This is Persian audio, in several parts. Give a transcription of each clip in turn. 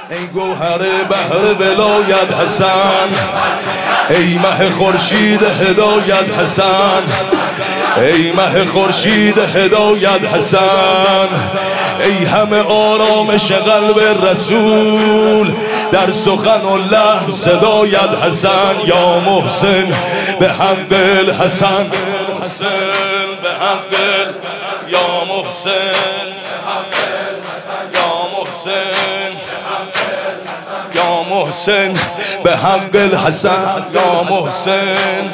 ای گوهر بحر ولایت حسن، ای مه خورشید هدایت حسن، ای مه خورشید هدایت حسن، ای همه آرامش قلب رسول، در سخن و لحن صدایت حسن. یا محسن به حق الحسن، به حق یا محسن، یا محسن، یا محسن به حق الحسن، یا محسن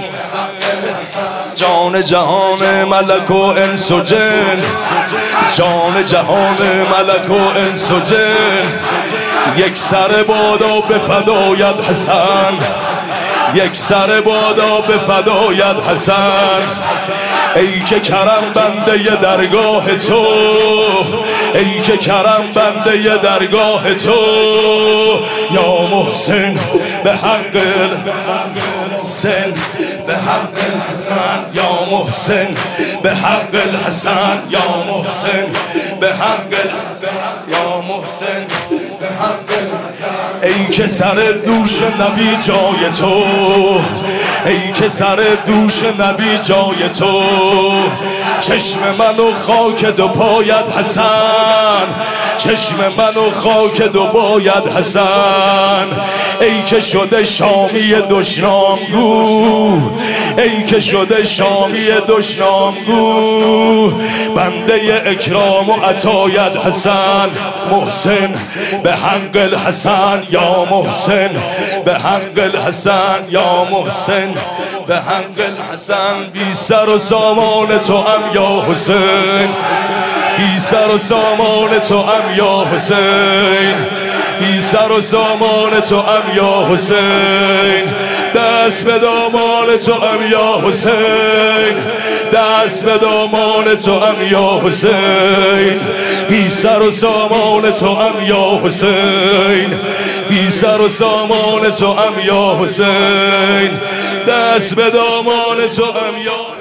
جان جهان ملک و انس و جن، جان جهان ملک و انس و جن، یک سر بادا به فدایت حسن، یک سر بادا به فدایت حسن. ای که کرم بنده درگاه تو، ای که کرم بنده درگاه تو، یا محسن به حق الحسن، به حق الحسن، یا محسن به حق الحسن، یا محسن به حق الحسن، یا محسن به حق الحسن. ای که سر دوش نبی جای تو، ای که سر دوش نبی جای تو، چشم من و خاک دو پایت حسن، چشم من و خاک دو پایت حسن. ای که شده شامی دشنامگو، ای که شده شامی دشنامگو، بنده اکرام و عطایت حسن. محسن به حق الحسن، یا محسن به حق الحسن، یا محسن به حق الحسن. بی سر و سامان تو هم یا حسین، بی سر و سامان تو هم یا حسین، بی سر و سامان تو هم یا حسین. دست به دامان تو هم یا حسین، دست به دامان تو هم یا حسین. بی سر و سامان تو هم یا حسین، بی سر و سامان تو هم یا حسین. دست به دامان تو هم یا